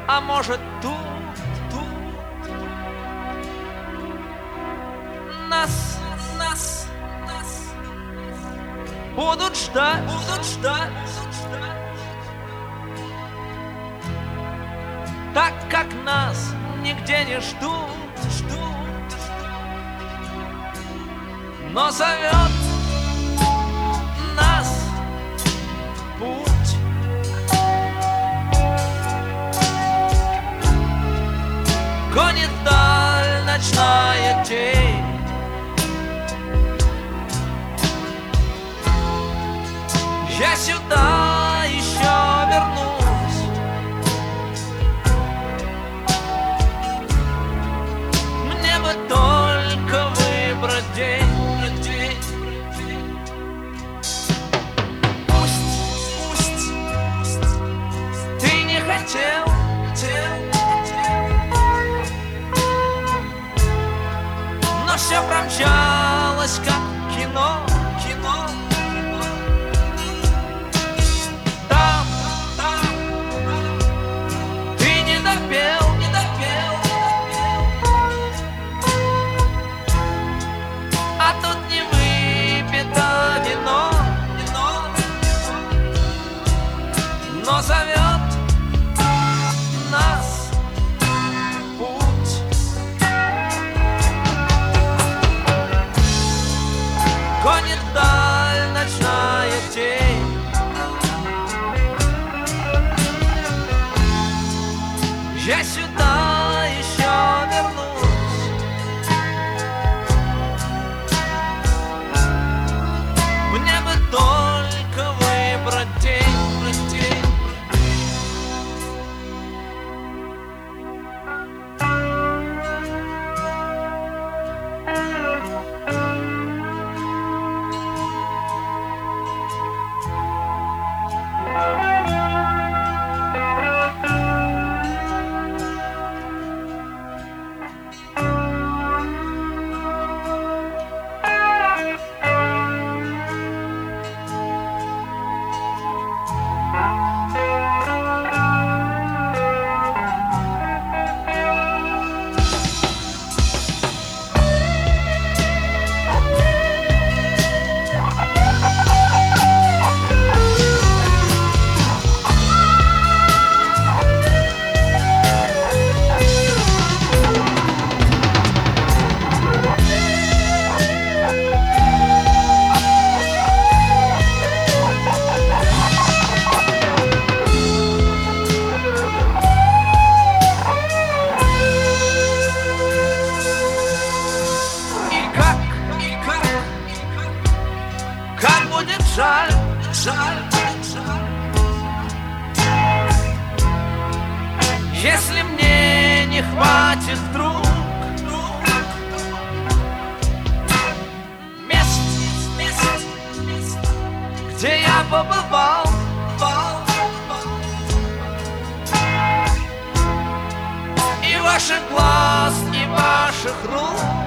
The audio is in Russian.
а может тут нас будут ждать, так как нас нигде не ждут, но зовет нас путь. Гонит даль ночная тень, я сюда еще вернусь. Мне бы только выбрать день. Пусть ты не хотел, но все промчалось как кино. Там ты не допел, а тут не выпито вино, но зовет нас путь. Гонит даль ночная тень, я сюда еще вернусь. Мне бы только выбрать день. Как будет жаль, если мне не хватит вдруг мест, где я побывал, и ваших глаз, и ваших рук.